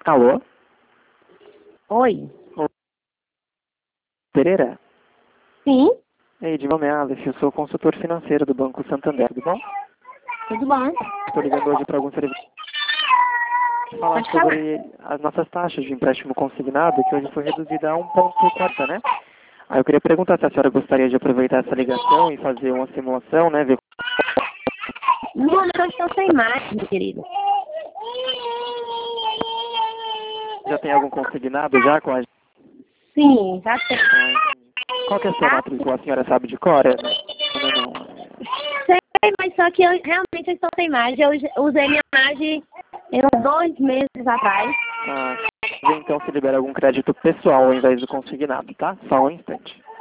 Alô? Oi. Pereira? Sim, Ei, de nome é Aleph, eu sou consultor financeiro do Banco Santander, tudo bom? tudo bom? Estou ligando hoje para alguns serviços. Falar Pode falar. sobre as nossas taxas de empréstimo consignado, que hoje foi reduzida a 1,40, né? Aí eu queria perguntar se a senhora gostaria de aproveitar essa ligação e fazer uma simulação, né? Ver... No momento eu estou sem imagem, meu querido. Já tem algum consignado já com a gente? Sim, já tem. Qual que é a sua matrícula? A senhora sabe de cor? Não. Sei, mas só que eu realmente estou sem imagem. Eu usei minha imagem uns 2 meses atrás. Vê então se libera algum crédito pessoal ao invés do consignado, tá? Só um instante.